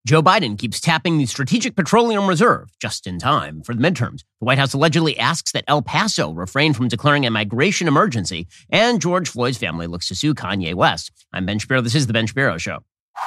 Joe Biden keeps tapping the Strategic Petroleum Reserve just in time for the midterms. The White House allegedly asks that El Paso refrain from declaring a migration emergency, and George Floyd's family looks to sue Kanye West. I'm Ben Shapiro. This is The Ben Shapiro Show.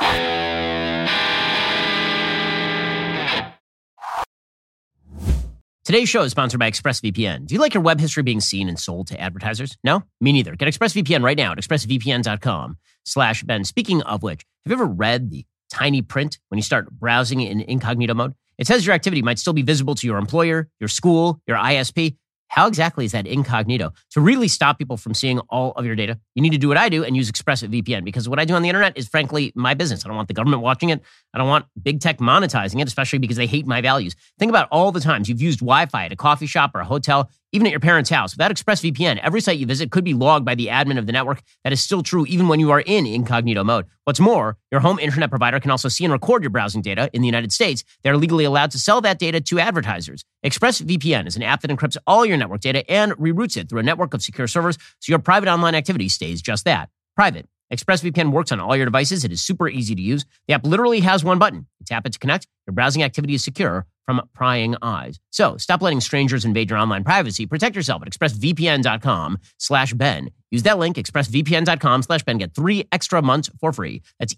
Today's show is sponsored by ExpressVPN. Do you like your web history being seen and sold to advertisers? No? Me neither. Get ExpressVPN right now at expressvpn.com/Ben. Speaking of which, have you ever read the tiny print when you start browsing in incognito mode? It says your activity might still be visible to your employer, your school, your ISP. How exactly is that incognito? To really stop people from seeing all of your data, you need to do what I do and use ExpressVPN, because what I do on the internet is frankly my business. I don't want the government watching it. I don't want big tech monetizing it, especially because they hate my values. Think about all the times you've used Wi-Fi at a coffee shop or a hotel, even at your parents' house. Without ExpressVPN, every site you visit could be logged by the admin of the network. That is still true even when you are in incognito mode. What's more, your home internet provider can also see and record your browsing data. In the United States, they're legally allowed to sell that data to advertisers. ExpressVPN is an app that encrypts all your network data and reroutes it through a network of secure servers, so your private online activity stays just that, private. ExpressVPN works on all your devices. It is super easy to use. The app literally has one button. You tap it to connect. Your browsing activity is secure from prying eyes. So stop letting strangers invade your online privacy. Protect yourself at expressvpn.com/Ben. Use that link, expressvpn.com/Ben. Get 3 extra months for free. That's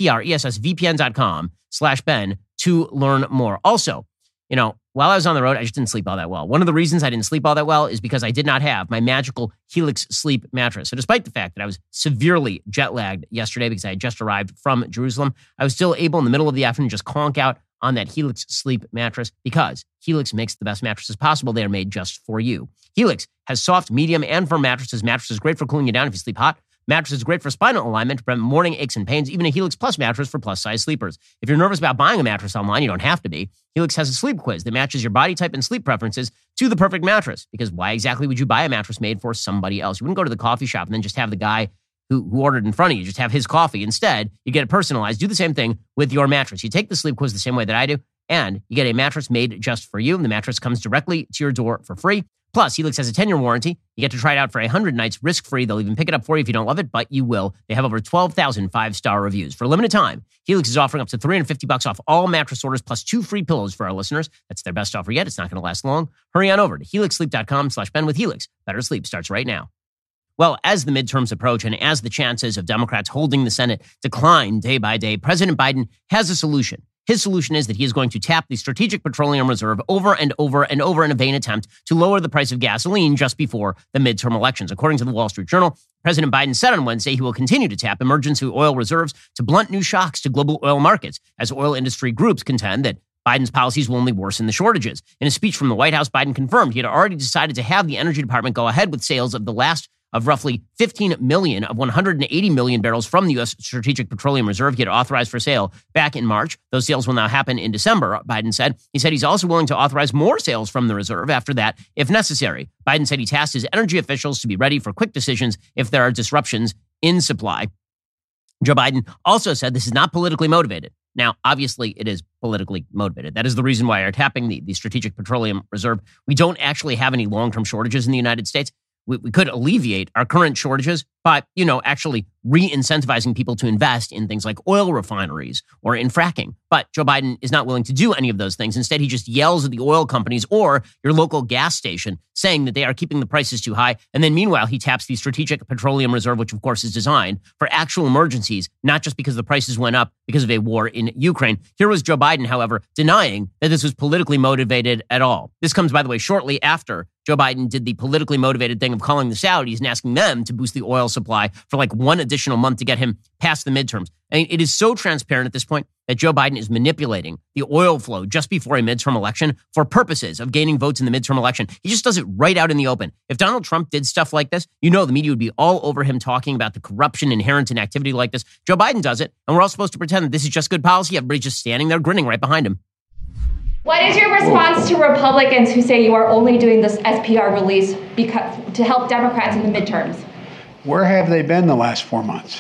expressvpn.com/Ben to learn more. Also, while I was on the road, I just didn't sleep all that well. One of the reasons I didn't sleep all that well is because I did not have my magical Helix sleep mattress. So despite the fact that I was severely jet lagged yesterday because I had just arrived from Jerusalem, I was still able in the middle of the afternoon to just conk out on that Helix sleep mattress, because Helix makes the best mattresses possible. They are made just for you. Helix has soft, medium, and firm mattresses. Mattresses great for cooling you down if you sleep hot. Mattress is great for spinal alignment to prevent morning aches and pains. Even a Helix Plus mattress for plus-size sleepers. If you're nervous about buying a mattress online, you don't have to be. Helix has a sleep quiz that matches your body type and sleep preferences to the perfect mattress. Because why exactly would you buy a mattress made for somebody else? You wouldn't go to the coffee shop and then just have the guy who ordered in front of you just have his coffee. Instead, you get it personalized. Do the same thing with your mattress. You take the sleep quiz the same way that I do, and you get a mattress made just for you. And the mattress comes directly to your door for free. Plus, Helix has a 10-year warranty. You get to try it out for 100 nights risk-free. They'll even pick it up for you if you don't love it, but you will. They have over 12,000 5-star reviews. For a limited time, Helix is offering up to $350 off all mattress orders plus 2 free pillows for our listeners. That's their best offer yet. It's not going to last long. Hurry on over to helixsleep.com/Ben with Helix. Better sleep starts right now. Well, as the midterms approach and as the chances of Democrats holding the Senate decline day by day, President Biden has a solution. His solution is that he is going to tap the Strategic Petroleum Reserve over and over and over in a vain attempt to lower the price of gasoline just before the midterm elections. According to the Wall Street Journal, President Biden said on Wednesday he will continue to tap emergency oil reserves to blunt new shocks to global oil markets, as oil industry groups contend that Biden's policies will only worsen the shortages. In a speech from the White House, Biden confirmed he had already decided to have the Energy Department go ahead with sales of the last of roughly 15 million of 180 million barrels from the U.S. Strategic Petroleum Reserve he had authorized for sale back in March. Those sales will now happen in December, Biden said. He said he's also willing to authorize more sales from the reserve after that, if necessary. Biden said he tasked his energy officials to be ready for quick decisions if there are disruptions in supply. Joe Biden also said this is not politically motivated. Now, obviously, it is politically motivated. That is the reason why we're tapping the Strategic Petroleum Reserve. We don't actually have any long-term shortages in the United States. We could alleviate our current shortages by, actually re-incentivizing people to invest in things like oil refineries or in fracking. But Joe Biden is not willing to do any of those things. Instead, he just yells at the oil companies or your local gas station saying that they are keeping the prices too high. And then meanwhile, he taps the Strategic Petroleum Reserve, which of course is designed for actual emergencies, not just because the prices went up because of a war in Ukraine. Here was Joe Biden, however, denying that this was politically motivated at all. This comes, by the way, shortly after Joe Biden did the politically motivated thing of calling the Saudis and asking them to boost the oil supply for like 1 additional month to get him past the midterms. I mean, it is so transparent at this point that Joe Biden is manipulating the oil flow just before a midterm election for purposes of gaining votes in the midterm election. He just does it right out in the open. If Donald Trump did stuff like this, the media would be all over him talking about the corruption inherent in activity like this. Joe Biden does it, and we're all supposed to pretend that this is just good policy. Everybody's just standing there grinning right behind him. What is your response to Republicans who say you are only doing this SPR release to help Democrats in the midterms? Where have they been the last 4 months?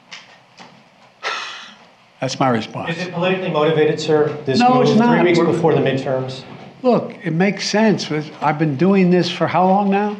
That's my response. Is it politically motivated, sir? No, it's not. 3 weeks before the midterms. Look, it makes sense. I've been doing this for how long now?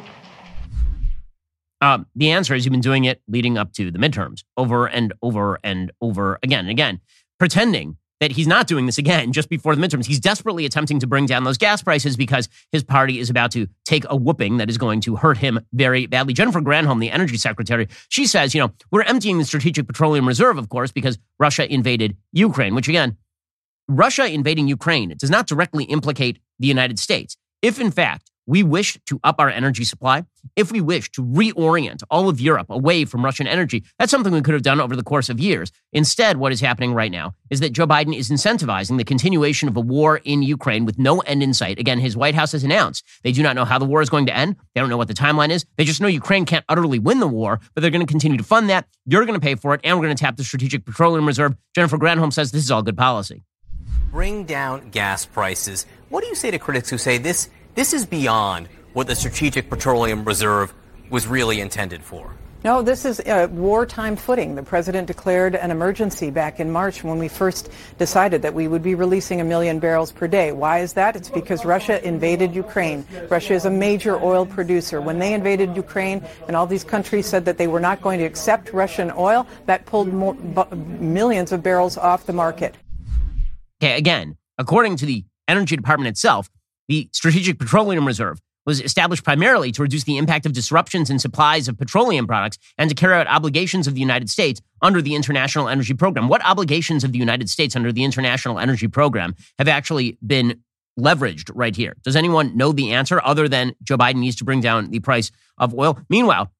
The answer is you've been doing it leading up to the midterms over and over and over again and again, pretending that he's not doing this again just before the midterms. He's desperately attempting to bring down those gas prices because his party is about to take a whooping that is going to hurt him very badly. Jennifer Granholm, the energy secretary, she says, we're emptying the Strategic Petroleum Reserve, of course, because Russia invaded Ukraine, which again, Russia invading Ukraine does not directly implicate the United States. If, in fact, we wish to up our energy supply, if we wish to reorient all of Europe away from Russian energy, that's something we could have done over the course of years. Instead, what is happening right now is that Joe Biden is incentivizing the continuation of a war in Ukraine with no end in sight. Again, his White House has announced they do not know how the war is going to end. They don't know what the timeline is. They just know Ukraine can't utterly win the war, but they're going to continue to fund that. You're going to pay for it, and we're going to tap the Strategic Petroleum Reserve. Jennifer Granholm says this is all good policy. Bring down gas prices. What do you say to critics who say this is beyond what the Strategic Petroleum Reserve was really intended for? No, this is wartime footing. The president declared an emergency back in March when we first decided that we would be releasing 1 million barrels per day. Why is that? It's because Russia invaded Ukraine. Russia is a major oil producer. When they invaded Ukraine and all these countries said that they were not going to accept Russian oil, that pulled millions of barrels off the market. Okay, again, according to the Energy Department itself, the Strategic Petroleum Reserve was established primarily to reduce the impact of disruptions in supplies of petroleum products and to carry out obligations of the United States under the International Energy Program. What obligations of the United States under the International Energy Program have actually been leveraged right here? Does anyone know the answer other than Joe Biden needs to bring down the price of oil? Meanwhile,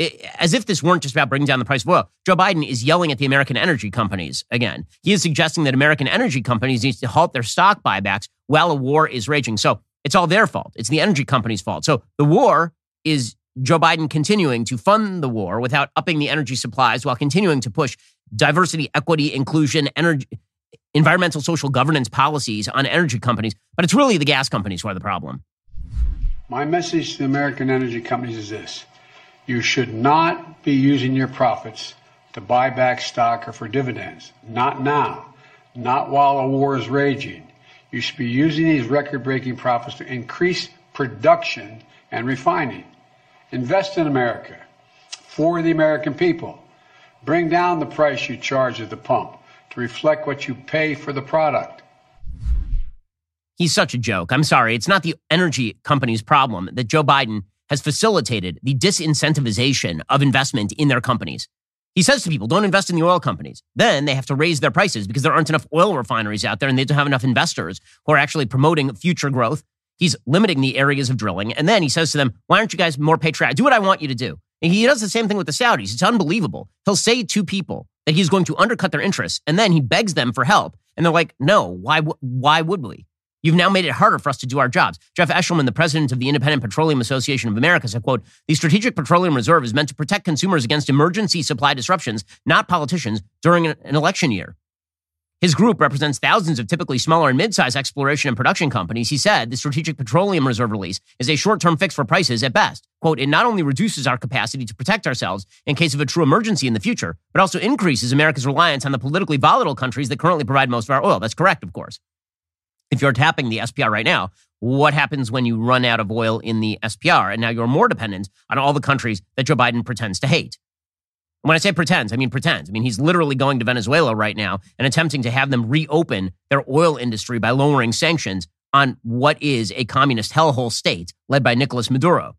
as if this weren't just about bringing down the price of oil, Joe Biden is yelling at the American energy companies again. He is suggesting that American energy companies need to halt their stock buybacks while a war is raging. So it's all their fault. It's the energy companies' fault. So the war is Joe Biden continuing to fund the war without upping the energy supplies while continuing to push diversity, equity, inclusion, energy, environmental, social governance policies on energy companies. But it's really the gas companies who are the problem. My message to the American energy companies is this. You should not be using your profits to buy back stock or for dividends. Not now. Not while a war is raging. You should be using these record-breaking profits to increase production and refining. Invest in America for the American people. Bring down the price you charge at the pump to reflect what you pay for the product. He's such a joke. I'm sorry. It's not the energy company's problem that Joe Biden has facilitated the disincentivization of investment in their companies. He says to people, don't invest in the oil companies. Then they have to raise their prices because there aren't enough oil refineries out there and they don't have enough investors who are actually promoting future growth. He's limiting the areas of drilling. And then he says to them, why aren't you guys more patriotic? Do what I want you to do. And he does the same thing with the Saudis. It's unbelievable. He'll say to people that he's going to undercut their interests. And then he begs them for help. And they're like, no, why would we? You've now made it harder for us to do our jobs. Jeff Eshelman, the president of the Independent Petroleum Association of America, said, quote, the Strategic Petroleum Reserve is meant to protect consumers against emergency supply disruptions, not politicians, during an election year. His group represents thousands of typically smaller and mid-sized exploration and production companies. He said the Strategic Petroleum Reserve release is a short-term fix for prices at best. Quote, it not only reduces our capacity to protect ourselves in case of a true emergency in the future, but also increases America's reliance on the politically volatile countries that currently provide most of our oil. That's correct, of course. If you're tapping the SPR right now, what happens when you run out of oil in the SPR? And now you're more dependent on all the countries that Joe Biden pretends to hate. When I say pretends, I mean pretends. I mean, he's literally going to Venezuela right now and attempting to have them reopen their oil industry by lowering sanctions on what is a communist hellhole state led by Nicolas Maduro.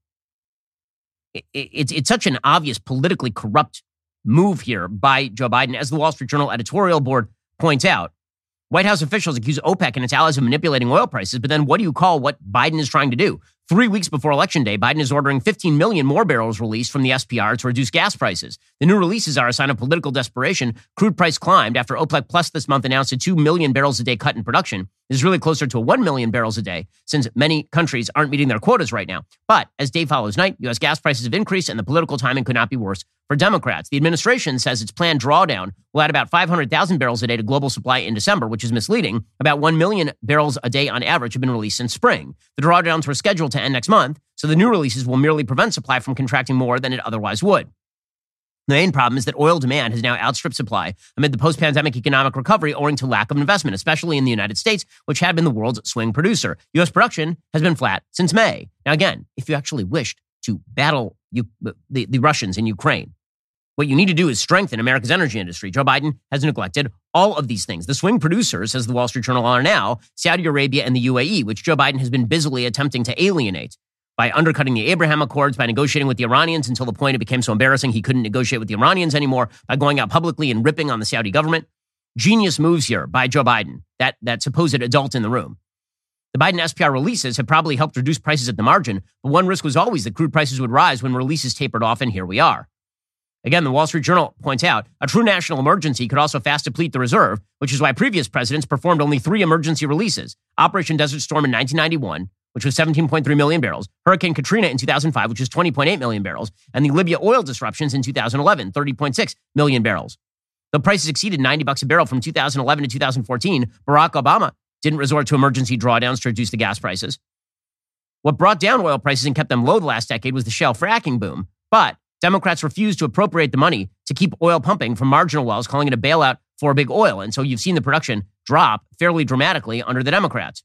It's such an obvious politically corrupt move here by Joe Biden. As the Wall Street Journal editorial board points out, White House officials accuse OPEC and its allies of manipulating oil prices, but then what do you call what Biden is trying to do? 3 weeks before Election Day, Biden is ordering 15 million more barrels released from the SPR to reduce gas prices. The new releases are a sign of political desperation. Crude price climbed after OPEC Plus this month announced a 2 million barrels a day cut in production. It is really closer to 1 million barrels a day since many countries aren't meeting their quotas right now. But as day follows night, U.S. gas prices have increased and the political timing could not be worse for Democrats. The administration says its planned drawdown will add about 500,000 barrels a day to global supply in December, which is misleading. About 1 million barrels a day on average have been released since spring. The drawdowns were scheduled to end next month, so the new releases will merely prevent supply from contracting more than it otherwise would. The main problem is that oil demand has now outstripped supply amid the post-pandemic economic recovery owing to lack of investment, especially in the United States, which had been the world's swing producer. U.S. production has been flat since May. Now, again, if you actually wished to battle the Russians in Ukraine, what you need to do is strengthen America's energy industry. Joe Biden has neglected all of these things. The swing producers, as the Wall Street Journal, are now Saudi Arabia and the UAE, which Joe Biden has been busily attempting to alienate by undercutting the Abraham Accords, by negotiating with the Iranians until the point it became so embarrassing he couldn't negotiate with the Iranians anymore, by going out publicly and ripping on the Saudi government. Genius moves here by Joe Biden, that supposed adult in the room. The Biden SPR releases have probably helped reduce prices at the margin, but one risk was always that crude prices would rise when releases tapered off, and here we are. Again, the Wall Street Journal points out, a true national emergency could also fast deplete the reserve, which is why previous presidents performed only 3 emergency releases. Operation Desert Storm in 1991, which was 17.3 million barrels, Hurricane Katrina in 2005, which was 20.8 million barrels, and the Libya oil disruptions in 2011, 30.6 million barrels. The prices exceeded $90 a barrel from 2011 to 2014. Barack Obama didn't resort to emergency drawdowns to reduce the gas prices. What brought down oil prices and kept them low the last decade was the shale fracking boom. But Democrats refused to appropriate the money to keep oil pumping from marginal wells, calling it a bailout for big oil. And so you've seen the production drop fairly dramatically under the Democrats.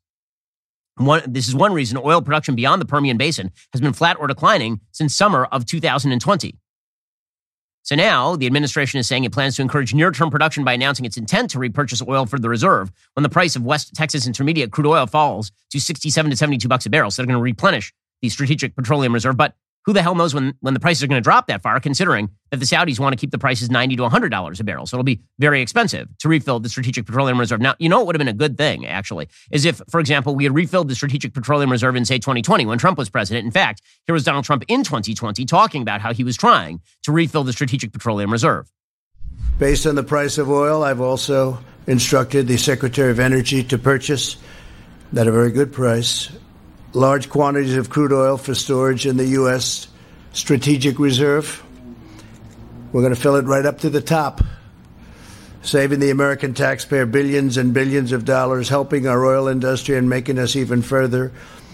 This is one reason oil production beyond the Permian Basin has been flat or declining since summer of 2020. So now the administration is saying it plans to encourage near-term production by announcing its intent to repurchase oil for the reserve when the price of West Texas Intermediate crude oil falls to $67 to $72 a barrel. So they're going to replenish the Strategic Petroleum Reserve. But who the hell knows when the prices are going to drop that far, considering that the Saudis want to keep the prices $90 to $100 a barrel. So it'll be very expensive to refill the Strategic Petroleum Reserve. Now, you know what would have been a good thing, actually, is if, for example, we had refilled the Strategic Petroleum Reserve in, say, 2020 when Trump was president. In fact, here was Donald Trump in 2020 talking about how he was trying to refill the Strategic Petroleum Reserve. Based on the price of oil, I've also instructed the Secretary of Energy to purchase, at a very good price, large quantities of crude oil for storage in the U.S. Strategic Reserve. We're going to fill it right up to the top, saving the American taxpayer billions and billions of dollars, helping our oil industry and making us even further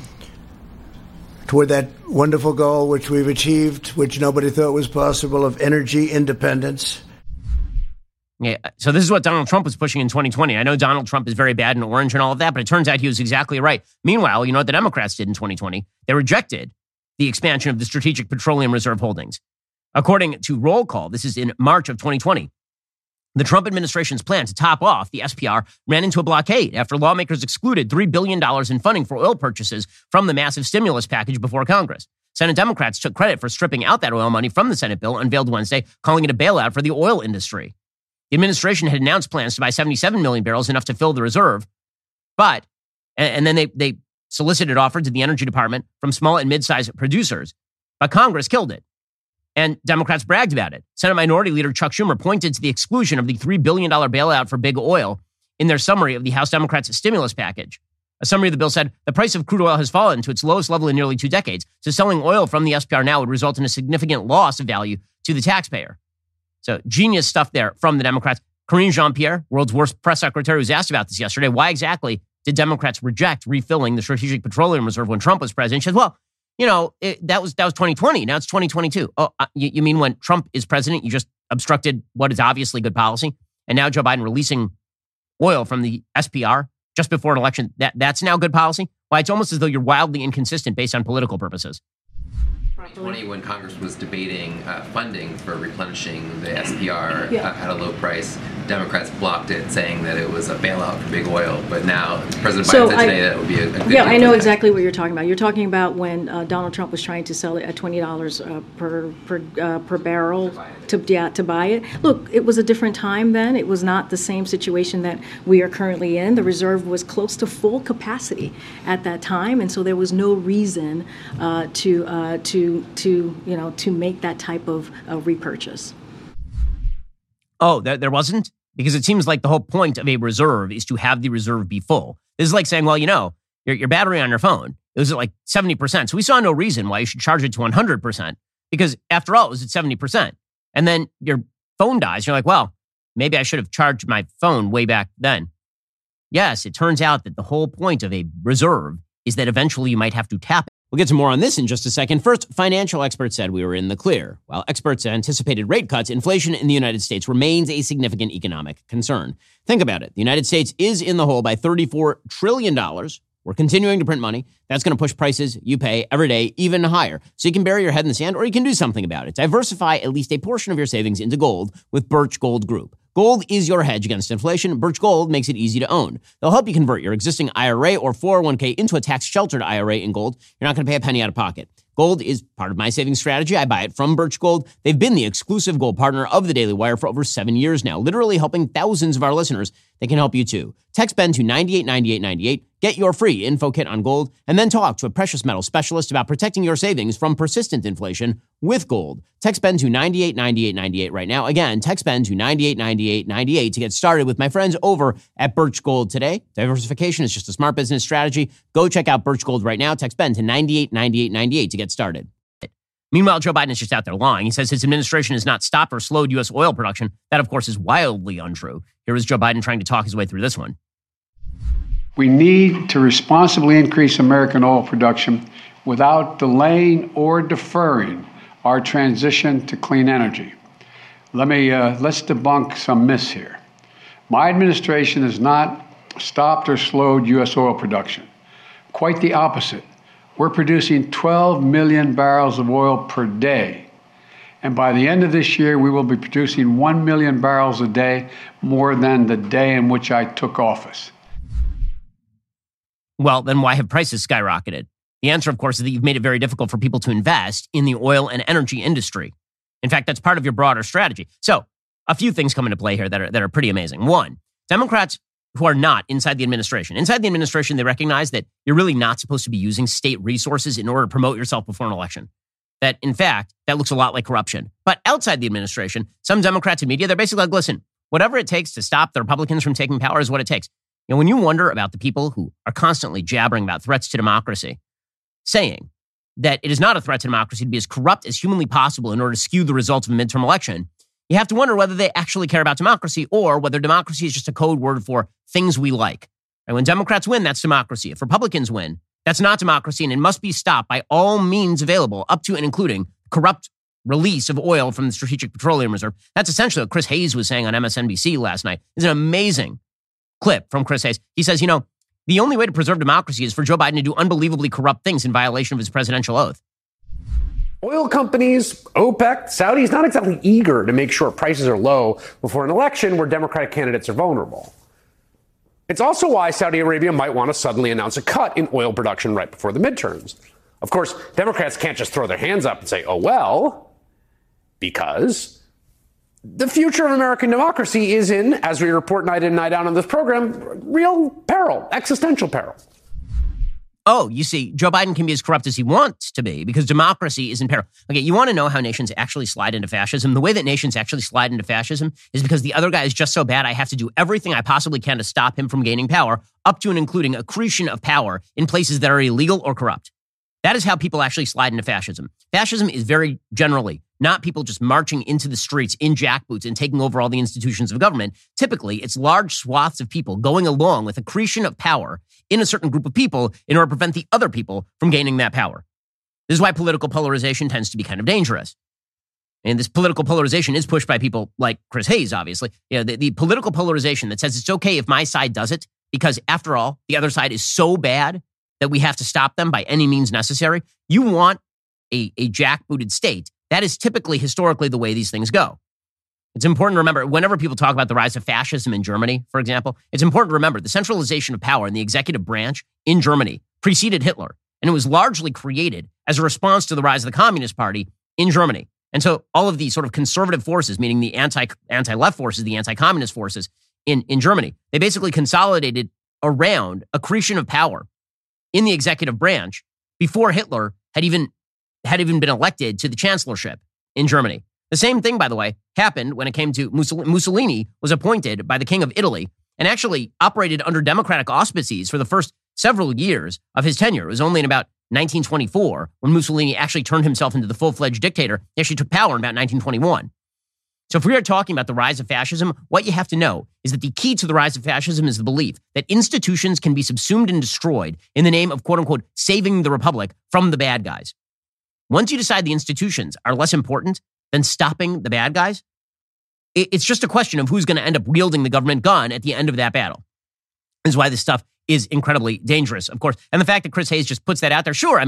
toward that wonderful goal which we've achieved, which nobody thought was possible, of energy independence. Yeah, so this is what Donald Trump was pushing in 2020. I know Donald Trump is very bad and orange and all of that, but it turns out he was exactly right. Meanwhile, you know what the Democrats did in 2020? They rejected the expansion of the Strategic Petroleum Reserve holdings. According to Roll Call, this is in March of 2020, the Trump administration's plan to top off the SPR ran into a blockade after lawmakers excluded $3 billion in funding for oil purchases from the massive stimulus package before Congress. Senate Democrats took credit for stripping out that oil money from the Senate bill unveiled Wednesday, calling it a bailout for the oil industry. The administration had announced plans to buy 77 million barrels, enough to fill the reserve, but, and then they solicited offers to the Energy Department from small and mid-sized producers, but Congress killed it. And Democrats bragged about it. Senate Minority Leader Chuck Schumer pointed to the exclusion of the $3 billion bailout for big oil in their summary of the House Democrats' stimulus package. A summary of the bill said, the price of crude oil has fallen to its lowest level in nearly 2 decades, so selling oil from the SPR now would result in a significant loss of value to the taxpayer. So genius stuff there from the Democrats. Karine Jean-Pierre, world's worst press secretary, was asked about this yesterday. Why exactly did Democrats reject refilling the Strategic Petroleum Reserve when Trump was president? She said, well, you know, that was 2020. Now it's 2022. Oh, you mean when Trump is president, you just obstructed what is obviously good policy? And now Joe Biden releasing oil from the SPR just before an election, that's now good policy? Why, it's almost as though you're wildly inconsistent based on political purposes. 2020, when Congress was debating funding for replenishing the SPR at a low price, Democrats blocked it, saying that it was a bailout for big oil. But now President Biden said today that it would be a good deal. Yeah, I know exactly what you're talking about. You're talking about when Donald Trump was trying to sell it at $20 per barrel to buy it. Look, it was a different time then. It was not the same situation that we are currently in. The reserve was close to full capacity at that time, and so there was no reason to make that type of repurchase. Oh, there wasn't? Because it seems like the whole point of a reserve is to have the reserve be full. This is like saying, well, you know, your battery on your phone, it was at like 70%. So we saw no reason why you should charge it to 100%. Because after all, it was at 70%. And then your phone dies. You're like, well, maybe I should have charged my phone way back then. Yes, it turns out that the whole point of a reserve is that eventually you might have to tap it. We'll get to more on this in just a second. First, financial experts said we were in the clear. While experts anticipated rate cuts, inflation in the United States remains a significant economic concern. Think about it. The United States is in the hole by $34 trillion. We're continuing to print money. That's going to push prices you pay every day even higher. So you can bury your head in the sand, or you can do something about it. Diversify at least a portion of your savings into gold with Birch Gold Group. Gold is your hedge against inflation. Birch Gold makes it easy to own. They'll help you convert your existing IRA or 401k into a tax-sheltered IRA in gold. You're not going to pay a penny out of pocket. Gold is part of my savings strategy. I buy it from Birch Gold. They've been the exclusive gold partner of the Daily Wire for over 7 years now, literally helping thousands of our listeners. They can help you too. Text Ben to 989898. Get your free info kit on gold, and then talk to a precious metal specialist about protecting your savings from persistent inflation with gold. Text Ben to 989898 right now. Again, text Ben to 989898 to get started with my friends over at Birch Gold today. Diversification is just a smart business strategy. Go check out Birch Gold right now. Text Ben to 989898 to get started. Meanwhile, Joe Biden is just out there lying. He says his administration has not stopped or slowed U.S. oil production. That, of course, is wildly untrue. Here is Joe Biden trying to talk his way through this one. We need to responsibly increase American oil production without delaying or deferring our transition to clean energy. Let's debunk some myths here. My administration has not stopped or slowed U.S. oil production. Quite the opposite. We're producing 12 million barrels of oil per day. And by the end of this year, we will be producing 1 million barrels a day, more than the day in which I took office. Well, then why have prices skyrocketed? The answer, of course, is that you've made it very difficult for people to invest in the oil and energy industry. In fact, that's part of your broader strategy. So a few things come into play here that are pretty amazing. One, Democrats who are not inside the administration. Inside the administration, they recognize that you're really not supposed to be using state resources in order to promote yourself before an election. That, in fact, that looks a lot like corruption. But outside the administration, some Democrats and media, they're basically like, listen, whatever it takes to stop the Republicans from taking power is what it takes. You know, when you wonder about the people who are constantly jabbering about threats to democracy, saying that it is not a threat to democracy to be as corrupt as humanly possible in order to skew the results of a midterm election, you have to wonder whether they actually care about democracy or whether democracy is just a code word for things we like. And when Democrats win, that's democracy. If Republicans win, that's not democracy, and it must be stopped by all means available, up to and including corrupt release of oil from the Strategic Petroleum Reserve. That's essentially what Chris Hayes was saying on MSNBC last night. It's an amazing clip from Chris Hayes. He says, the only way to preserve democracy is for Joe Biden to do unbelievably corrupt things in violation of his presidential oath. Oil companies, OPEC, Saudis, not exactly eager to make sure prices are low before an election where Democratic candidates are vulnerable. It's also why Saudi Arabia might want to suddenly announce a cut in oil production right before the midterms. Of course, Democrats can't just throw their hands up and say, oh, well, because the future of American democracy is in, as we report night in, night out on this program, real peril, existential peril. Oh, you see, Joe Biden can be as corrupt as he wants to be because democracy is in peril. Okay, you want to know how nations actually slide into fascism? The way that nations actually slide into fascism is because the other guy is just so bad, I have to do everything I possibly can to stop him from gaining power, up to and including accretion of power in places that are illegal or corrupt. That is how people actually slide into fascism. Fascism is very generally not people just marching into the streets in jackboots and taking over all the institutions of government. Typically, it's large swaths of people going along with accretion of power in a certain group of people in order to prevent the other people from gaining that power. This is why political polarization tends to be kind of dangerous. And this political polarization is pushed by people like Chris Hayes, obviously. The political polarization that says it's okay if my side does it, because after all, the other side is so bad that we have to stop them by any means necessary. You want a jackbooted state. That is typically, historically, the way these things go. It's important to remember, whenever people talk about the rise of fascism in Germany, for example, it's important to remember the centralization of power in the executive branch in Germany preceded Hitler. And it was largely created as a response to the rise of the Communist Party in Germany. And so all of these sort of conservative forces, meaning the anti-left forces, the anti-communist forces in Germany, they basically consolidated around accretion of power in the executive branch before Hitler had even been elected to the chancellorship in Germany. The same thing, by the way, happened when it came to Mussolini was appointed by the King of Italy and actually operated under democratic auspices for the first several years of his tenure. It was only in about 1924 when Mussolini actually turned himself into the full-fledged dictator. He actually took power in about 1921. So if we are talking about the rise of fascism, what you have to know is that the key to the rise of fascism is the belief that institutions can be subsumed and destroyed in the name of, quote unquote, saving the republic from the bad guys. Once you decide the institutions are less important than stopping the bad guys, it's just a question of who's going to end up wielding the government gun at the end of that battle. This is why this stuff is incredibly dangerous, of course. And the fact that Chris Hayes just puts that out there, sure,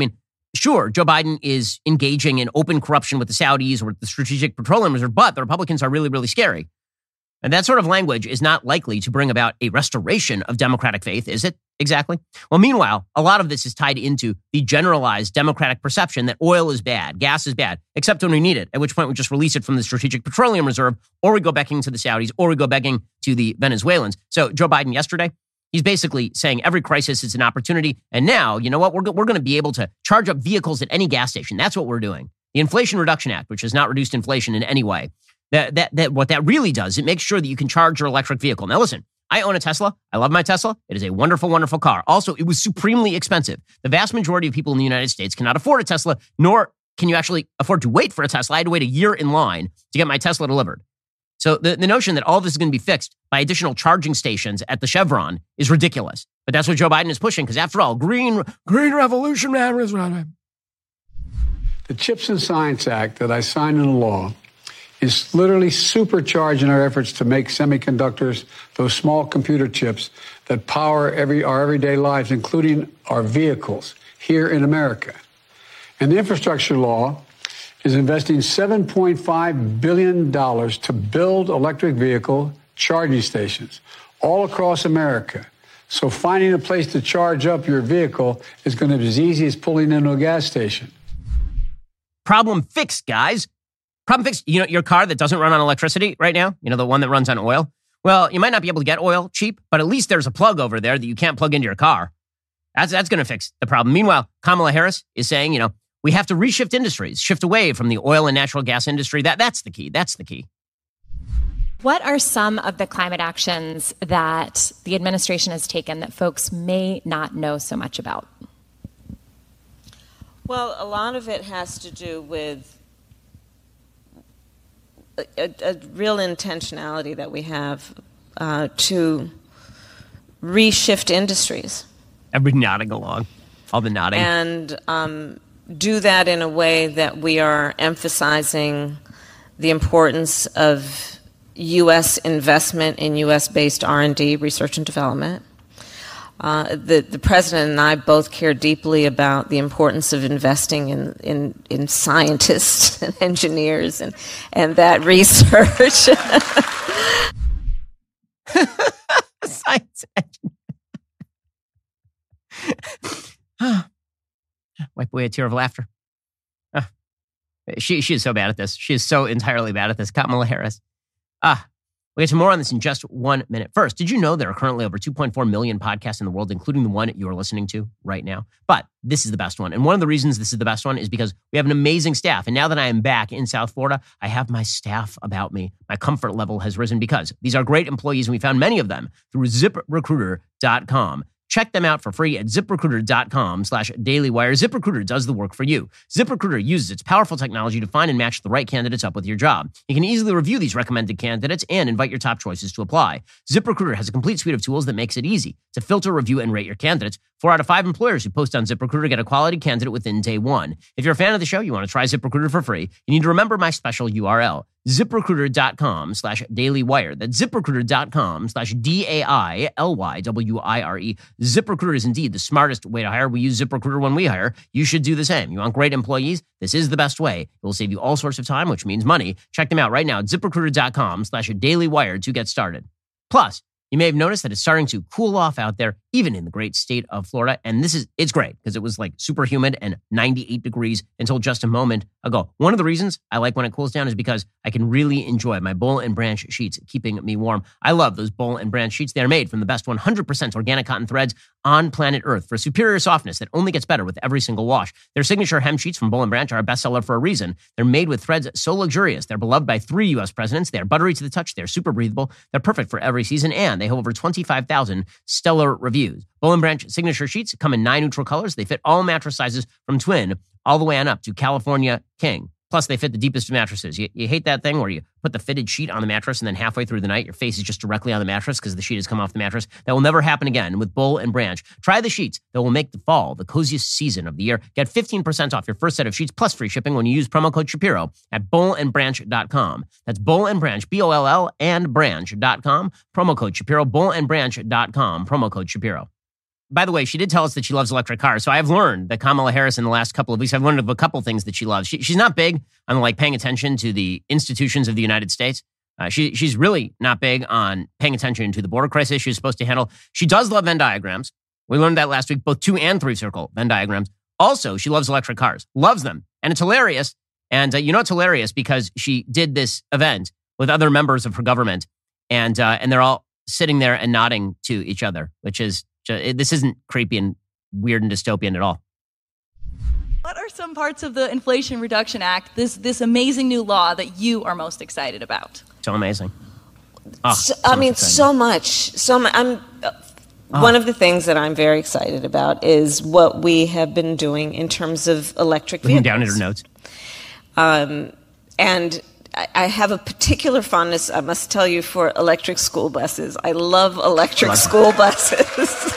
Joe Biden is engaging in open corruption with the Saudis or with the Strategic Petroleum Reserve, but the Republicans are really, really scary. And that sort of language is not likely to bring about a restoration of democratic faith, is it? Exactly. Well, meanwhile, a lot of this is tied into the generalized democratic perception that oil is bad, gas is bad, except when we need it, at which point we just release it from the Strategic Petroleum Reserve, or we go begging to the Saudis, or we go begging to the Venezuelans. So Joe Biden yesterday, he's basically saying every crisis is an opportunity. And now, you know what? We're going to be able to charge up vehicles at any gas station. That's what we're doing. The Inflation Reduction Act, which has not reduced inflation in any way, what that really does, it makes sure that you can charge your electric vehicle. Now, listen, I own a Tesla. I love my Tesla. It is a wonderful, wonderful car. Also, it was supremely expensive. The vast majority of people in the United States cannot afford a Tesla, nor can you actually afford to wait for a Tesla. I had to wait a year in line to get my Tesla delivered. So the notion that all this is going to be fixed by additional charging stations at the Chevron is ridiculous. But that's what Joe Biden is pushing, because after all, green revolution, man. The CHIPS and Science Act that I signed into law is literally supercharging our efforts to make semiconductors, those small computer chips that power our everyday lives, including our vehicles here in America. And the infrastructure law is investing $7.5 billion to build electric vehicle charging stations all across America. So finding a place to charge up your vehicle is going to be as easy as pulling into a gas station. Problem fixed, guys. Problem fixed. You know, your car that doesn't run on electricity right now, you know, the one that runs on oil. Well, you might not be able to get oil cheap, but at least there's a plug over there that you can't plug into your car. That's going to fix the problem. Meanwhile, Kamala Harris is saying, you know, we have to reshift industries, shift away from the oil and natural gas industry. That's the key. That's the key. What are some of the climate actions that the administration has taken that folks may not know so much about? Well, a lot of it has to do with a real intentionality that we have to reshift industries. Everybody nodding along. All the nodding. And do that in a way that we are emphasizing the importance of U.S. investment in U.S.-based R&D, research and development. The president and I both care deeply about the importance of investing in scientists and engineers and that research. Science engineer. Wipe away a tear of laughter. She is so bad at this. She is so entirely bad at this. Kamala Harris. We'll get to more on this in just 1 minute. First, did you know there are currently over 2.4 million podcasts in the world, including the one you are listening to right now? But this is the best one. And one of the reasons this is the best one is because we have an amazing staff. And now that I am back in South Florida, I have my staff about me. My comfort level has risen because these are great employees, and we found many of them through ZipRecruiter.com. Check them out for free at ZipRecruiter.com/dailywire. ZipRecruiter does the work for you. ZipRecruiter uses its powerful technology to find and match the right candidates up with your job. You can easily review these recommended candidates and invite your top choices to apply. ZipRecruiter has a complete suite of tools that makes it easy to filter, review, and rate your candidates. 4 out of 5 employers who post on ZipRecruiter get a quality candidate within day 1. If you're a fan of the show, you want to try ZipRecruiter for free, you need to remember my special URL. ZipRecruiter.com/dailywire. That's ZipRecruiter.com/DAILYWIRE. ZipRecruiter is indeed the smartest way to hire. We use ZipRecruiter when we hire. You should do the same. You want great employees? This is the best way. It will save you all sorts of time, which means money. Check them out right now at ZipRecruiter.com/dailywire to get started. Plus, you may have noticed that it's starting to cool off out there, even in the great state of Florida. And it's great because it was like super humid and 98 degrees until just a moment ago. One of the reasons I like when it cools down is because I can really enjoy my Boll and Branch sheets keeping me warm. I love those Boll and Branch sheets. They're made from the best 100% organic cotton threads on planet Earth for superior softness that only gets better with every single wash. Their signature hem sheets from Boll and Branch are a bestseller for a reason. They're made with threads so luxurious. They're beloved by 3 U.S. presidents. They're buttery to the touch. They're super breathable. They're perfect for every season. And they have over 25,000 stellar reviews. Boll and Branch signature sheets come in 9 neutral colors. They fit all mattress sizes from twin all the way on up to California king. Plus, they fit the deepest of mattresses. You hate that thing where you put the fitted sheet on the mattress and then halfway through the night, your face is just directly on the mattress because the sheet has come off the mattress. That will never happen again with Boll and Branch. Try the sheets that will make the fall the coziest season of the year. Get 15% off your first set of sheets plus free shipping when you use promo code Shapiro at bollandbranch.com. That's Boll and Branch, BOLL and branch.com. Promo code Shapiro, bollandbranch.com. Promo code Shapiro. By the way, she did tell us that she loves electric cars. So I've learned that Kamala Harris in the last couple of weeks, I've learned of a couple things that she loves. She's not big on like paying attention to the institutions of the United States. She's really not big on paying attention to the border crisis she's supposed to handle. She does love Venn diagrams. We learned that last week, both 2 and 3 circle Venn diagrams. Also, she loves electric cars, loves them. And it's hilarious. And you know it's hilarious because she did this event with other members of her government. And they're all sitting there and nodding to each other, which is, this isn't creepy and weird and dystopian at all. What are some parts of the Inflation Reduction Act, this amazing new law, that you are most excited about? So amazing. So much. One of the things that I'm very excited about is what we have been doing in terms of electric vehicles. Down in her notes. And I have a particular fondness, I must tell you, for electric school buses. I love electric school buses.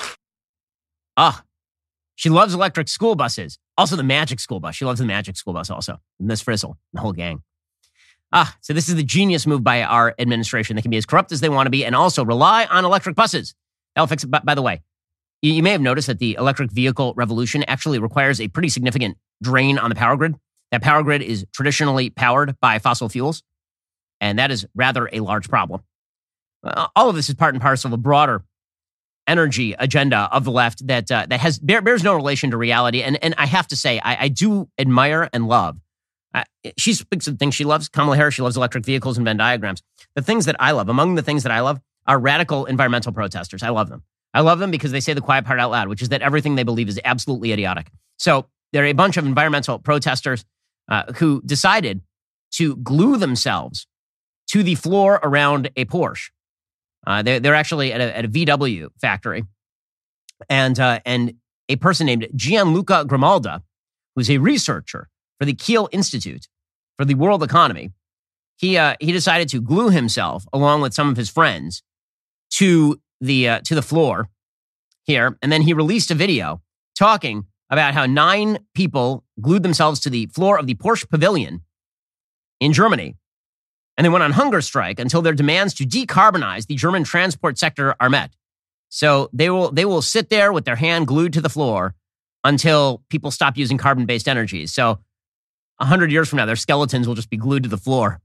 She loves electric school buses. Also the Magic School Bus. She loves the Magic School Bus also. And this Frizzle, the whole gang. So this is the genius move by our administration. They can be as corrupt as they want to be and also rely on electric buses. That'll fix it. By the way, you may have noticed that the electric vehicle revolution actually requires a pretty significant drain on the power grid. That power grid is traditionally powered by fossil fuels, and that is rather a large problem. All of this is part and parcel of a broader energy agenda of the left that bears no relation to reality. And I have to say, I do admire and love. She speaks of things she loves. Kamala Harris, she loves electric vehicles and Venn diagrams. The things that I love, among the things that I love, are radical environmental protesters. I love them. I love them because they say the quiet part out loud, which is that everything they believe is absolutely idiotic. So there are a bunch of environmental protesters who decided to glue themselves to the floor around a Porsche. They're actually at a VW factory. And a person named Gianluca Grimalda, who's a researcher for the Kiel Institute for the World Economy, he decided to glue himself along with some of his friends to the floor here. And then he released a video talking about how 9 people glued themselves to the floor of the Porsche Pavilion in Germany. And they went on hunger strike until their demands to decarbonize the German transport sector are met. So they will sit there with their hand glued to the floor until people stop using carbon-based energies. So 100 years from now, their skeletons will just be glued to the floor.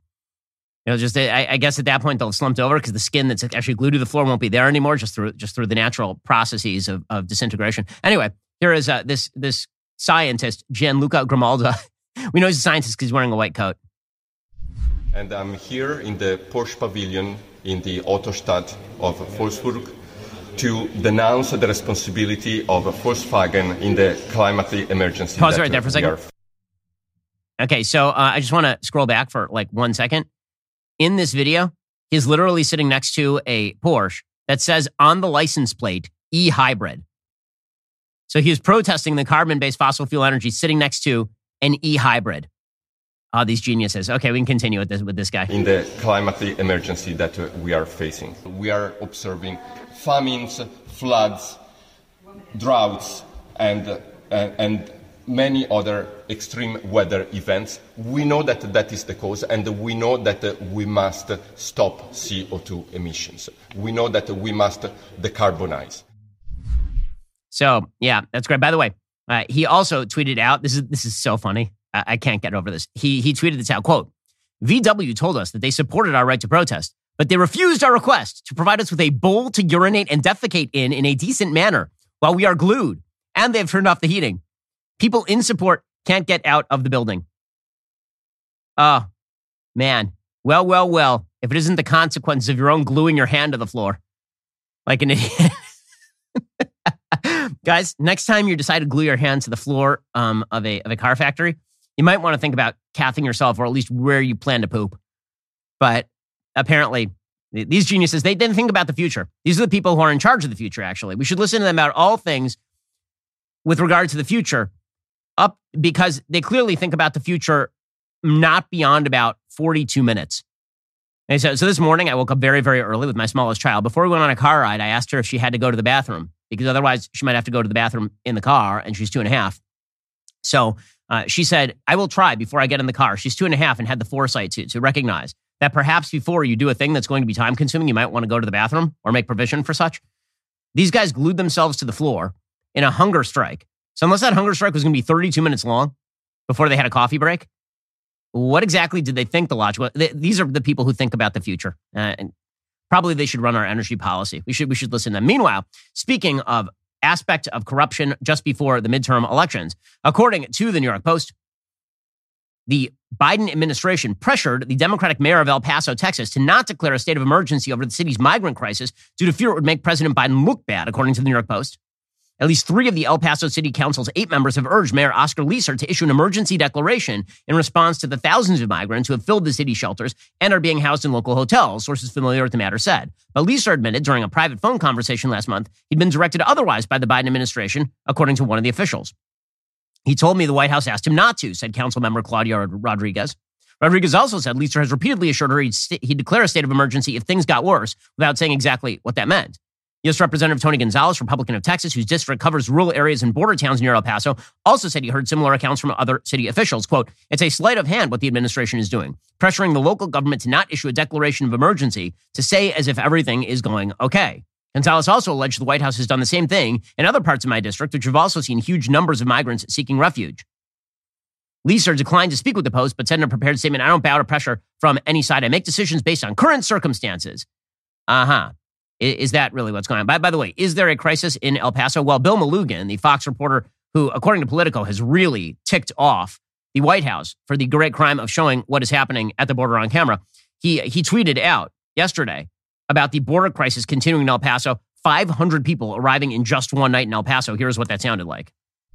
I guess at that point they'll have slumped over because the skin that's actually glued to the floor won't be there anymore, just through the natural processes of disintegration. Anyway, here is this scientist, Gianluca Grimalda. We know he's a scientist because he's wearing a white coat. And I'm here in the Porsche Pavilion in the Autostadt of Wolfsburg to denounce the responsibility of Volkswagen in the climate emergency. Pause right there for a second. Okay, so I just want to scroll back for like 1 second. In this video, he's literally sitting next to a Porsche that says on the license plate, e-hybrid. So he is protesting the carbon-based fossil fuel energy sitting next to an e-hybrid. These geniuses. Okay, we can continue with this guy. In the climate emergency that we are facing, we are observing famines, floods, droughts, and many other extreme weather events. We know that is the cause, and we know that we must stop CO2 emissions. We know that we must decarbonize. So, yeah, that's great. By the way, he also tweeted out, this is so funny. I can't get over this. He tweeted this out, quote, VW told us that they supported our right to protest, but they refused our request to provide us with a bowl to urinate and defecate in a decent manner while we are glued, and they've turned off the heating. People in support can't get out of the building. Oh, man. Well, if it isn't the consequence of your own gluing your hand to the floor. Like an idiot. Guys, next time you decide to glue your hand to the floor of a car factory, you might want to think about cathing yourself, or at least where you plan to poop. But apparently, these geniuses, they didn't think about the future. These are the people who are in charge of the future, actually. We should listen to them about all things with regard to the future, because they clearly think about the future not beyond about 42 minutes. And so this morning, I woke up very, very early with my smallest child. Before we went on a car ride, I asked her if she had to go to the bathroom, because otherwise she might have to go to the bathroom in the car, and she's 2.5. So she said, I will try before I get in the car. She's 2.5 and had the foresight to recognize that perhaps before you do a thing that's going to be time consuming, you might want to go to the bathroom or make provision for such. These guys glued themselves to the floor in a hunger strike. So unless that hunger strike was going to be 32 minutes long before they had a coffee break, what exactly did they think the logic was? These are the people who think about the future. And probably they should run our energy policy. We should listen to them. Meanwhile, speaking of aspect of corruption just before the midterm elections, according to the New York Post, the Biden administration pressured the Democratic mayor of El Paso, Texas, to not declare a state of emergency over the city's migrant crisis due to fear it would make President Biden look bad, according to the New York Post. At least 3 of the El Paso City Council's 8 members have urged Mayor Oscar Leeser to issue an emergency declaration in response to the thousands of migrants who have filled the city shelters and are being housed in local hotels, sources familiar with the matter said. But Leeser admitted during a private phone conversation last month he'd been directed otherwise by the Biden administration, according to one of the officials. He told me the White House asked him not to, said Councilmember Claudia Rodriguez. Rodriguez also said Leeser has repeatedly assured her he'd declare a state of emergency if things got worse, without saying exactly what that meant. U.S. Representative Tony Gonzalez, Republican of Texas, whose district covers rural areas and border towns near El Paso, also said he heard similar accounts from other city officials. Quote, it's a sleight of hand what the administration is doing, pressuring the local government to not issue a declaration of emergency to say as if everything is going okay. Gonzalez also alleged the White House has done the same thing in other parts of my district, which have also seen huge numbers of migrants seeking refuge. Leeser declined to speak with the Post, but said in a prepared statement, I don't bow to pressure from any side. I make decisions based on current circumstances. Is that really what's going on? By the way, is there a crisis in El Paso? Well, Bill Malugin, the Fox reporter who, according to Politico, has really ticked off the White House for the great crime of showing what is happening at the border on camera, he tweeted out yesterday about the border crisis continuing in El Paso, 500 people arriving in just one night in El Paso. Here's what that sounded like.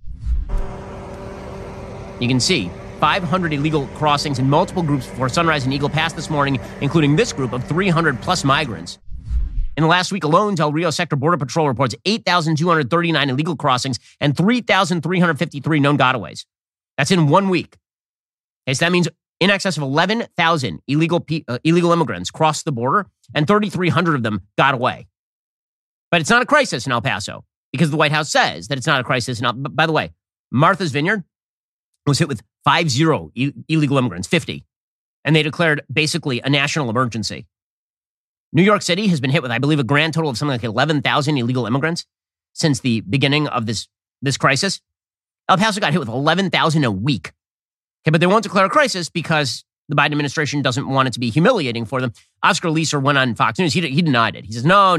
You can see 500 illegal crossings in multiple groups before sunrise in Eagle Pass this morning, including this group of 300 plus migrants. In the last week alone, Del Rio Sector Border Patrol reports 8,239 illegal crossings and 3,353 known gotaways. That's in 1 week. Okay, so that means in excess of 11,000 illegal immigrants crossed the border, and 3,300 of them got away. But it's not a crisis in El Paso because the White House says that it's not a crisis. By the way, Martha's Vineyard was hit with 50 illegal immigrants, 50, and they declared basically a national emergency. New York City has been hit with, I believe, a grand total of something like 11,000 illegal immigrants since the beginning of this crisis. El Paso got hit with 11,000 a week. Okay, but they won't declare a crisis because the Biden administration doesn't want it to be humiliating for them. Oscar Leeser went on Fox News. He denied it. He says, no.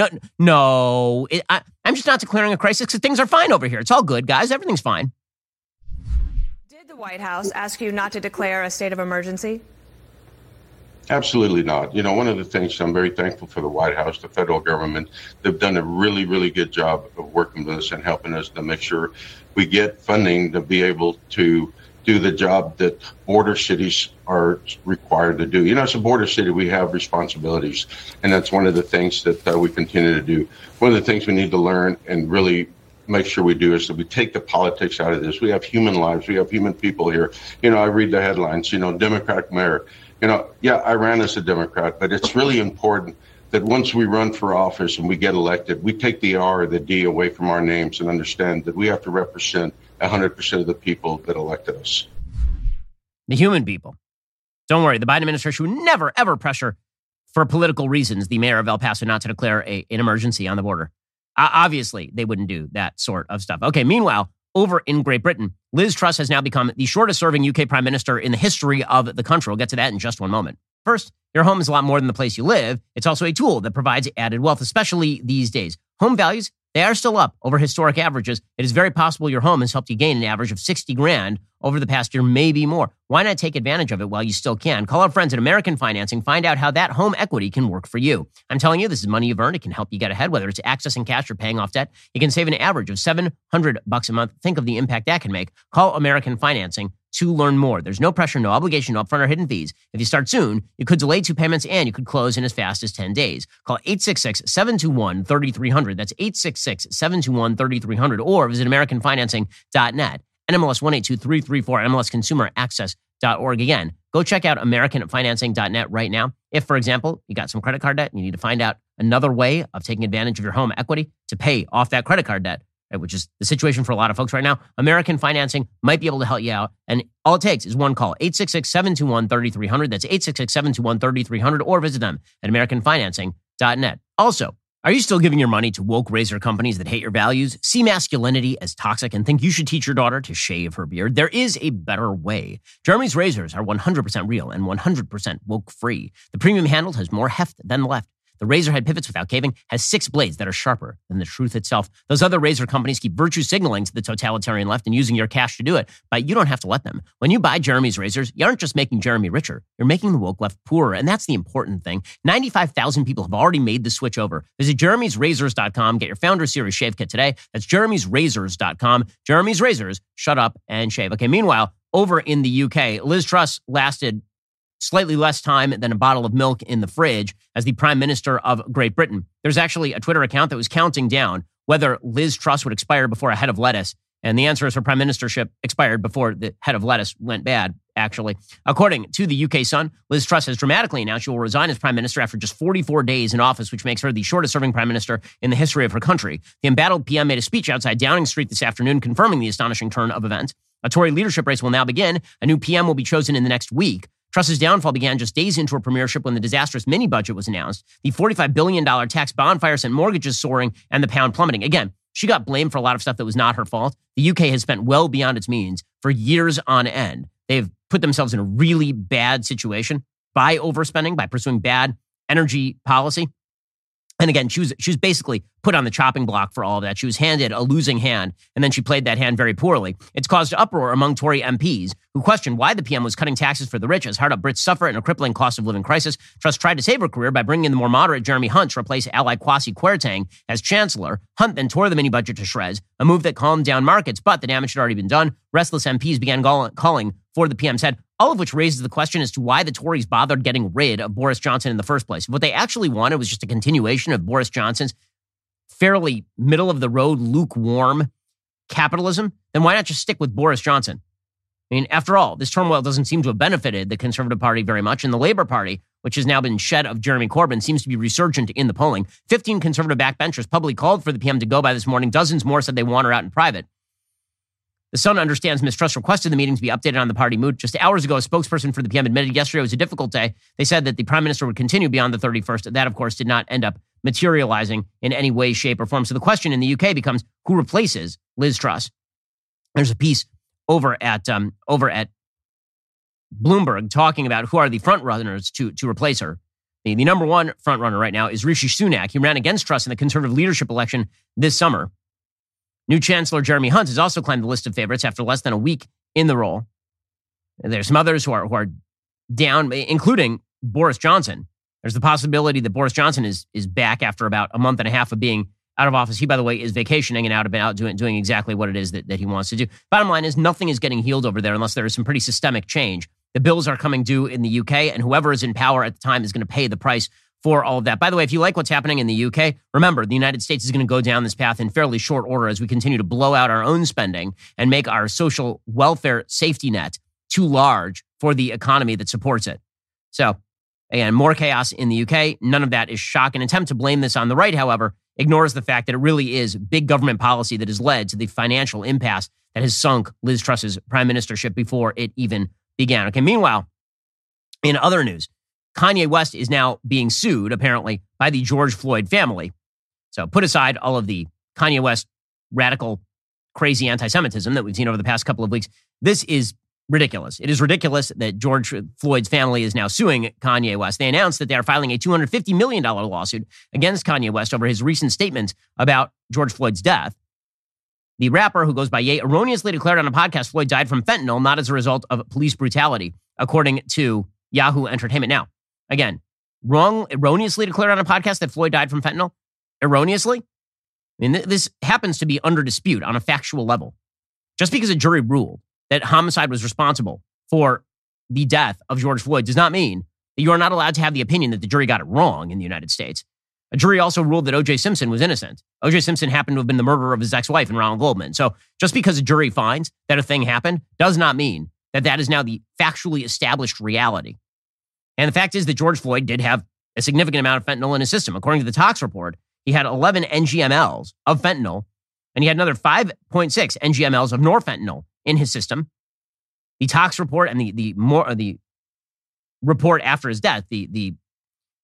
I'm just not declaring a crisis because things are fine over here. It's all good, guys. Everything's fine. Did the White House ask you not to declare a state of emergency? Absolutely not. You know, one of the things I'm very thankful for the White House, the federal government, they've done a really, really good job of working with us and helping us to make sure we get funding to be able to do the job that border cities are required to do. You know, as a border city, we have responsibilities, and that's one of the things that we continue to do. One of the things we need to learn and really make sure we do is that we take the politics out of this. We have human lives. We have human people here. You know, I read the headlines, you know, Democratic mayor. You know, yeah, I ran as a Democrat, but it's really important that once we run for office and we get elected, we take the R or the D away from our names and understand that we have to represent 100% of the people that elected us. The human people. Don't worry, the Biden administration would never, ever pressure for political reasons the mayor of El Paso not to declare an emergency on the border. Obviously, they wouldn't do that sort of stuff. Okay, meanwhile, over in Great Britain, Liz Truss has now become the shortest-serving UK prime minister in the history of the country. We'll get to that in just one moment. First, your home is a lot more than the place you live. It's also a tool that provides added wealth, especially these days. Home values, they are still up over historic averages. It is very possible your home has helped you gain an average of $60,000 over the past year, maybe more. Why not take advantage of it while you still can? Call our friends at American Financing. Find out how that home equity can work for you. I'm telling you, this is money you've earned. It can help you get ahead, whether it's accessing cash or paying off debt. You can save an average of $700 a month. Think of the impact that can make. Call American Financing to learn more. There's no pressure, no obligation, no upfront or hidden fees. If you start soon, you could delay 2 payments and you could close in as fast as 10 days. Call 866-721-3300. That's 866-721-3300 or visit AmericanFinancing.net. NMLS 182334, NMLSConsumerAccess.org. Again, go check out AmericanFinancing.net right now. If, for example, you got some credit card debt and you need to find out another way of taking advantage of your home equity to pay off that credit card debt, which is the situation for a lot of folks right now, American Financing might be able to help you out. And all it takes is one call, 866-721-3300. That's 866-721-3300, or visit them at AmericanFinancing.net. Also, Are you still giving your money to woke razor companies that hate your values, see masculinity as toxic, and think you should teach your daughter to shave her beard? There is a better way. Jeremy's razors are 100% real and 100% woke-free. The premium handle has more heft than the left. The razor head pivots without caving, has 6 blades that are sharper than the truth itself. Those other razor companies keep virtue signaling to the totalitarian left and using your cash to do it, but you don't have to let them. When you buy Jeremy's razors, you aren't just making Jeremy richer, you're making the woke left poorer, and that's the important thing. 95,000 people have already made the switch over. Visit jeremy'srazors.com, get your Founder Series shave kit today. That's jeremy'srazors.com. Jeremy's Razors, shut up and shave. Okay, meanwhile, over in the UK, Liz Truss lasted slightly less time than a bottle of milk in the fridge as the Prime Minister of Great Britain. There's actually a Twitter account that was counting down whether Liz Truss would expire before a head of lettuce. And the answer is her prime ministership expired before the head of lettuce went bad, actually. According to the UK Sun, Liz Truss has dramatically announced she will resign as prime minister after just 44 days in office, which makes her the shortest-serving prime minister in the history of her country. The embattled PM made a speech outside Downing Street this afternoon, confirming the astonishing turn of events. A Tory leadership race will now begin. A new PM will be chosen in the next week. Truss's downfall began just days into her premiership when the disastrous mini-budget was announced. The $45 billion tax bonfire sent mortgages soaring and the pound plummeting. Again, she got blamed for a lot of stuff that was not her fault. The UK has spent well beyond its means for years on end. They've put themselves in a really bad situation by overspending, by pursuing bad energy policy. And again, she was basically put on the chopping block for all of that. She was handed a losing hand, and then she played that hand very poorly. It's caused uproar among Tory MPs who questioned why the PM was cutting taxes for the rich as hard-up Brits suffer in a crippling cost of living crisis. Truss tried to save her career by bringing in the more moderate Jeremy Hunt to replace ally Kwasi Kwarteng as chancellor. Hunt then tore the mini-budget to shreds, a move that calmed down markets, but the damage had already been done. Restless MPs began calling for the PM's head, all of which raises the question as to why the Tories bothered getting rid of Boris Johnson in the first place. What they actually wanted was just a continuation of Boris Johnson's fairly middle-of-the-road, lukewarm capitalism. Then why not just stick with Boris Johnson? I mean, after all, this turmoil doesn't seem to have benefited the Conservative Party very much, and the Labour Party, which has now been shed of Jeremy Corbyn, seems to be resurgent in the polling. 15 Conservative backbenchers publicly called for the PM to go by this morning. Dozens more said they want her out in private. The Sun understands Ms. Truss requested the meeting to be updated on the party mood. Just hours ago, a spokesperson for the PM admitted yesterday was a difficult day. They said that the Prime Minister would continue beyond the 31st. That, of course, did not end up materializing in any way, shape, or form. So the question in the UK becomes, who replaces Liz Truss? There's a piece over at Bloomberg talking about who are the front runners to replace her. The number one front runner right now is Rishi Sunak. He ran against Truss in the Conservative leadership election this summer. New Chancellor Jeremy Hunt has also climbed the list of favorites after less than a week in the role. There's some others who are down, including Boris Johnson. There's the possibility that Boris Johnson is back after about a month and a half of being out of office. He, by the way, is vacationing and out about doing exactly what it is that he wants to do. Bottom line is nothing is getting healed over there unless there is some pretty systemic change. The bills are coming due in the UK, and whoever is in power at the time is going to pay the price for all of that. By the way, if you like what's happening in the UK, remember, the United States is going to go down this path in fairly short order as we continue to blow out our own spending and make our social welfare safety net too large for the economy that supports it. So, again, more chaos in the UK. None of that is shock. An attempt to blame this on the right, however, ignores the fact that it really is big government policy that has led to the financial impasse that has sunk Liz Truss's prime ministership before it even began. Okay, meanwhile, in other news, Kanye West is now being sued, apparently, by the George Floyd family. So put aside all of the Kanye West radical, crazy anti-Semitism that we've seen over the past couple of weeks. This is ridiculous. It is ridiculous that George Floyd's family is now suing Kanye West. They announced that they are filing a $250 million lawsuit against Kanye West over his recent statement about George Floyd's death. The rapper, who goes by Ye, erroneously declared on a podcast Floyd died from fentanyl, not as a result of police brutality, according to Yahoo Entertainment. Now, again, erroneously declared on a podcast that Floyd died from fentanyl? Erroneously? I mean, this happens to be under dispute on a factual level. Just because a jury ruled that homicide was responsible for the death of George Floyd does not mean that you are not allowed to have the opinion that the jury got it wrong in the United States. A jury also ruled that O.J. Simpson was innocent. O.J. Simpson happened to have been the murderer of his ex-wife, Ronald Goldman. So just because a jury finds that a thing happened does not mean that that is now the factually established reality. And the fact is that George Floyd did have a significant amount of fentanyl in his system. According to the tox report, he had 11 NGMLs of fentanyl, and he had another 5.6 NGMLs of norfentanyl in his system. The tox report and the report after his death, the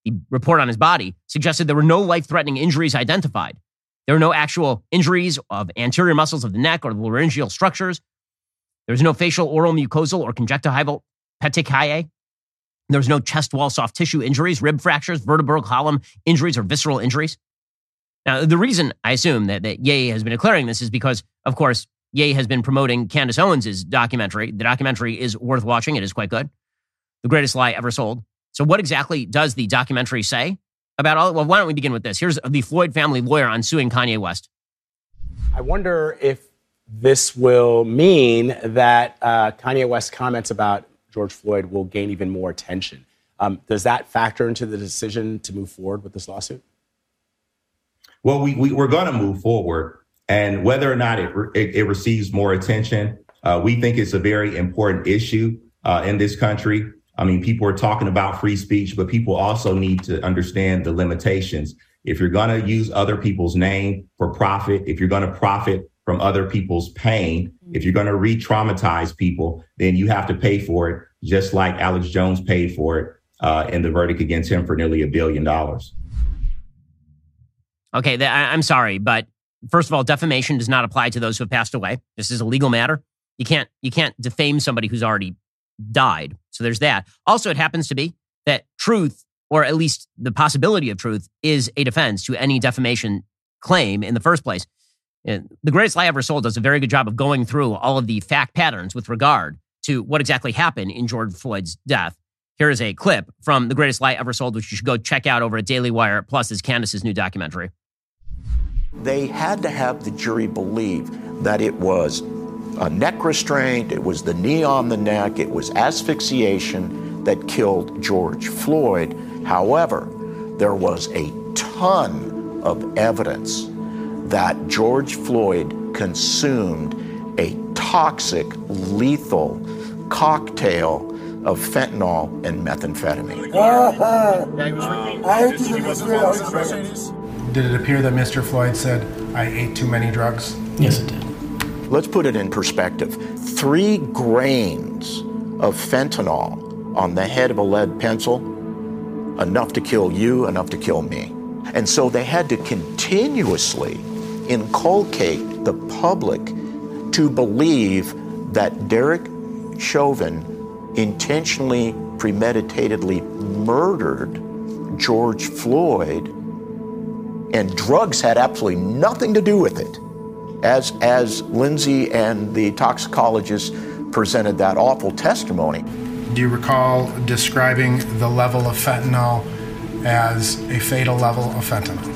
the report on his body suggested there were no life-threatening injuries identified. There were no actual injuries of anterior muscles of the neck or the laryngeal structures. There was no facial, oral, mucosal, or conjunctival petechiae. There was no chest wall soft tissue injuries, rib fractures, vertebral column injuries, or visceral injuries. Now, the reason I assume that Ye has been declaring this is because, of course, Ye has been promoting Candace Owens' documentary. The documentary is worth watching. It is quite good. The Greatest Lie Ever Sold. So what exactly does the documentary say about all? Well, why don't we begin with this? Here's the Floyd family lawyer on suing Kanye West. I wonder if this will mean that Kanye West's comments about George Floyd will gain even more attention. Does that factor into the decision to move forward with this lawsuit? Well, we're going to move forward. And whether or not it receives more attention, we think it's a very important issue in this country. I mean, people are talking about free speech, but people also need to understand the limitations. If you're going to use other people's name for profit, if you're going to profit from other people's pain, if you're going to re-traumatize people, then you have to pay for it, just like Alex Jones paid for it in the verdict against him for nearly $1 billion. Okay, I'm sorry, but first of all, defamation does not apply to those who have passed away. This is a legal matter. You can't defame somebody who's already died. So there's that. Also, it happens to be that truth, or at least the possibility of truth, is a defense to any defamation claim in the first place. And The Greatest Lie Ever Sold does a very good job of going through all of the fact patterns with regard to what exactly happened in George Floyd's death. Here is a clip from The Greatest Lie Ever Sold, which you should go check out over at Daily Wire, plus is Candace's new documentary. They had to have the jury believe that it was a neck restraint, it was the knee on the neck, it was asphyxiation that killed George Floyd. However, there was a ton of evidence that George Floyd consumed a toxic, lethal cocktail of fentanyl and methamphetamine. Did it appear that Mr. Floyd said, "I ate too many drugs"? Yes, it did. Let's put it in perspective. 3 grains of fentanyl on the head of a lead pencil, enough to kill you, enough to kill me. And so they had to continuously inculcate the public to believe that Derek Chauvin intentionally, premeditatedly murdered George Floyd, and drugs had absolutely nothing to do with it. As Lindsay and the toxicologist presented that awful testimony. Do you recall describing the level of fentanyl as a fatal level of fentanyl?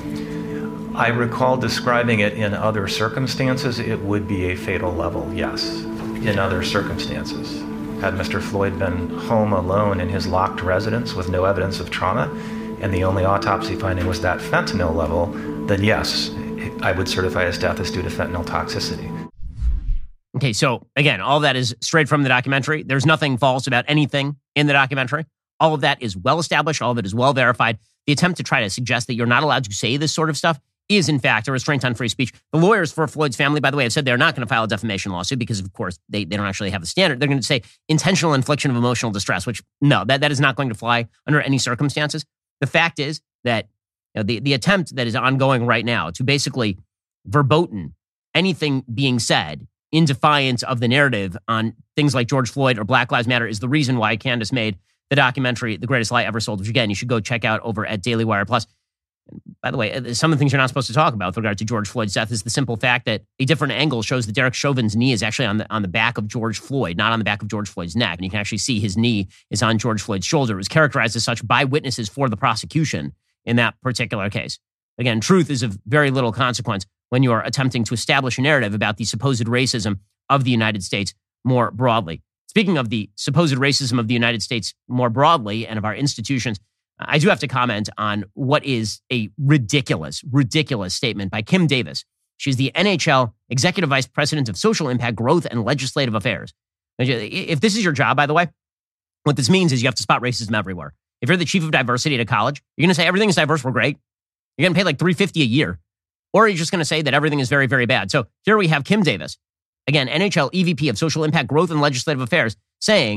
I recall describing it in other circumstances. It would be a fatal level, yes, in other circumstances. Had Mr. Floyd been home alone in his locked residence with no evidence of trauma, and the only autopsy finding was that fentanyl level, then yes, I would certify his death as due to fentanyl toxicity. Okay, so again, all that is straight from the documentary. There's nothing false about anything in the documentary. All of that is well established. All of it is well verified. The attempt to try to suggest that you're not allowed to say this sort of stuff is, in fact, a restraint on free speech. The lawyers for Floyd's family, by the way, have said they're not going to file a defamation lawsuit because, of course, they don't actually have the standard. They're going to say intentional infliction of emotional distress, which, no, that is not going to fly under any circumstances. The fact is that the attempt that is ongoing right now to basically verboten anything being said in defiance of the narrative on things like George Floyd or Black Lives Matter is the reason why Candace made the documentary, The Greatest Lie Ever Sold, which, again, you should go check out over at Daily Wire Plus. By the way, some of the things you're not supposed to talk about with regard to George Floyd's death is the simple fact that a different angle shows that Derek Chauvin's knee is actually on the back of George Floyd, not on the back of George Floyd's neck. And you can actually see his knee is on George Floyd's shoulder. It was characterized as such by witnesses for the prosecution in that particular case. Again, truth is of very little consequence when you are attempting to establish a narrative about the supposed racism of the United States more broadly. Speaking of the supposed racism of the United States more broadly and of our institutions, I do have to comment on what is a ridiculous statement by Kim Davis. She's the NHL Executive Vice President of Social Impact, Growth, and Legislative Affairs. If this is your job, by the way, what this means is you have to spot racism everywhere. If you're the chief of diversity at a college, you're going to say everything is diverse, we're great. You're going to pay like $350 a year. Or you're just going to say that everything is very, very bad. So here we have Kim Davis, again, NHL EVP of Social Impact, Growth, and Legislative Affairs, saying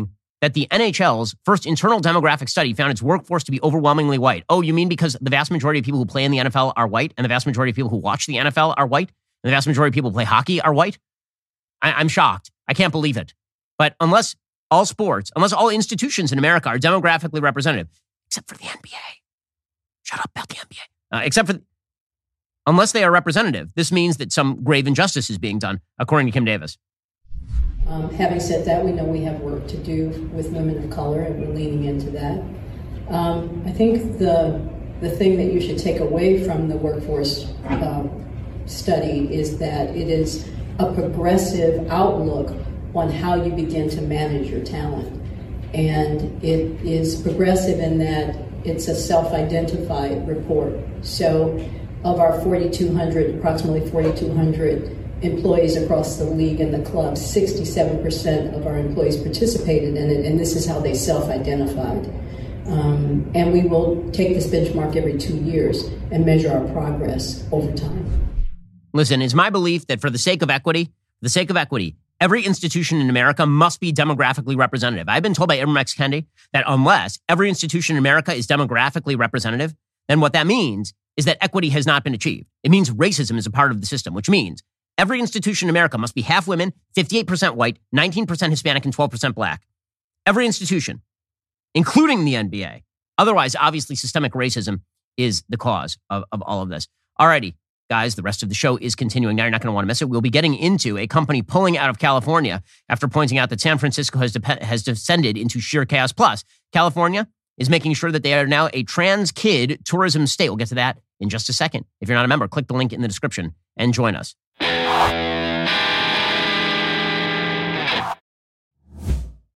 that the NHL's first internal demographic study found its workforce to be overwhelmingly white. Oh, you mean because the vast majority of people who play in the NFL are white, and the vast majority of people who watch the NFL are white, and the vast majority of people who play hockey are white? I'm shocked. I can't believe it. But unless all institutions in America are demographically representative, except for the NBA. Shut up about the NBA. Unless they are representative, this means that some grave injustice is being done, according to Kim Davis. Having said that, we know we have work to do with women of color, and we're leaning into that. I think the thing that you should take away from the workforce study is that it is a progressive outlook on how you begin to manage your talent. And it is progressive in that it's a self-identified report. So of our approximately 4,200 employees across the league and the club, 67% of our employees participated in it, and this is how they self-identified. And we will take this benchmark every 2 years and measure our progress over time. Listen, it's my belief that for the sake of equity, every institution in America must be demographically representative. I've been told by Ibram X. Kendi that unless every institution in America is demographically representative, then what that means is that equity has not been achieved. It means racism is a part of the system, which means every institution in America must be half women, 58% white, 19% Hispanic, and 12% black. Every institution, including the NBA. Otherwise, obviously, systemic racism is the cause of all of this. Alrighty, guys, the rest of the show is continuing. Now you're not going to want to miss it. We'll be getting into a company pulling out of California after pointing out that San Francisco has descended into sheer chaos. Plus, California is making sure that they are now a trans kid tourism state. We'll get to that in just a second. If you're not a member, click the link in the description and join us.